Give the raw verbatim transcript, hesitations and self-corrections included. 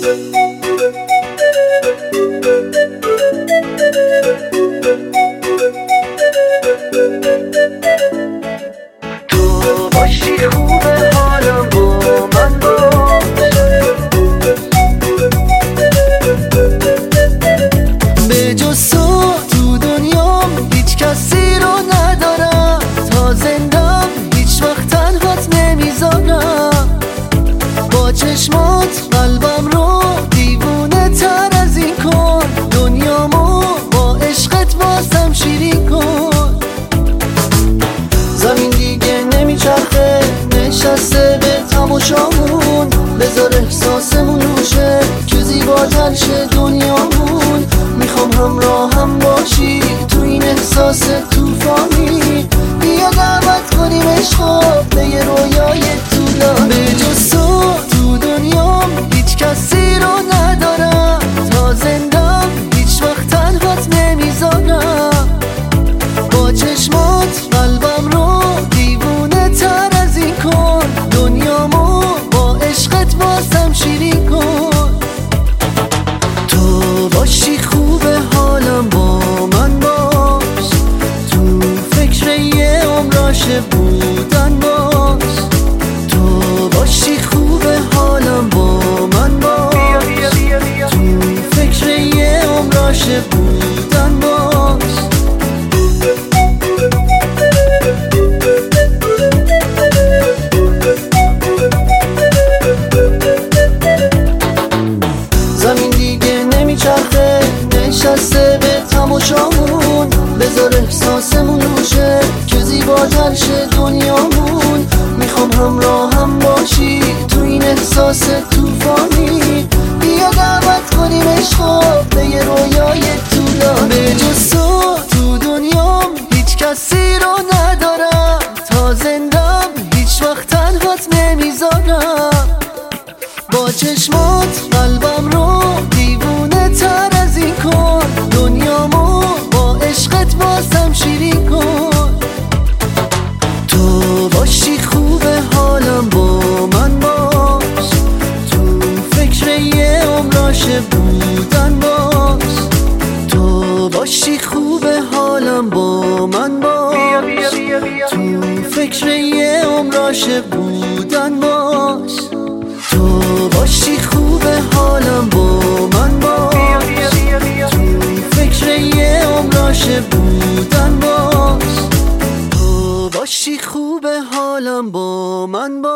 تو باشی خوبه حالم با من باش، به جز تو تو دنیام هیچ کسی رو ندارم، تا زندم هیچ وقت تنهات نمیذارم، با چشمات قلبم رو دیوونه تر از این کن، دنیامو با عشقت واسم شیرین کن. زمین دیگه نمیچرخه نشسته به تماشامون، بذار احساسمون روشه که زیباتر شه دنیامون، میخوام همراه هم باشی تو این احساس توفانی، بیا دعوت کنیم عشقو به یه رویای طولانی، به جز تو تو دنیام هیچ کسی رو ندارم، تا زندم هیچ وقت تنهات نمیذارم، با چشمات قلبم رو دیوونه تر از این کن، دنیامو با عشقت واسم شیرین کن. تو باشی خوبه حالم با من باش، تو فکر یه عمراشه بودن باش، تو باشی خوبه حالم با من باش، تو فکر یه عمراشه بودن باش. زمین دیگه نمیچرخه نشسته به تماشامون، بذار احساسمون روشه که زیباتر شه دنیامون، میخوام همراه هم باشی تو این احساس توفانی، بیا دعوت کنیم عشقو به یه رویای طولانی، به جز تو تو دنیام هیچ کسی رو ندارم، تا زندم هیچ وقت تنهات نمیذارم، با چشمات قلبم رو دیوونه تر از این کن، دنیامو با عشقت واسم شیرین کن. تو باشی خوبه حالم با من باش، تو فکر یه عمراشه بودن باش، تو باشی خوبه حالم با من باش، تو فکر یه عمراشه بودن باش، تو باشی خوبه حالم با من باش، تو فکر یه عمراشه بودن باش، تو باشی خوبه حالم با من باش.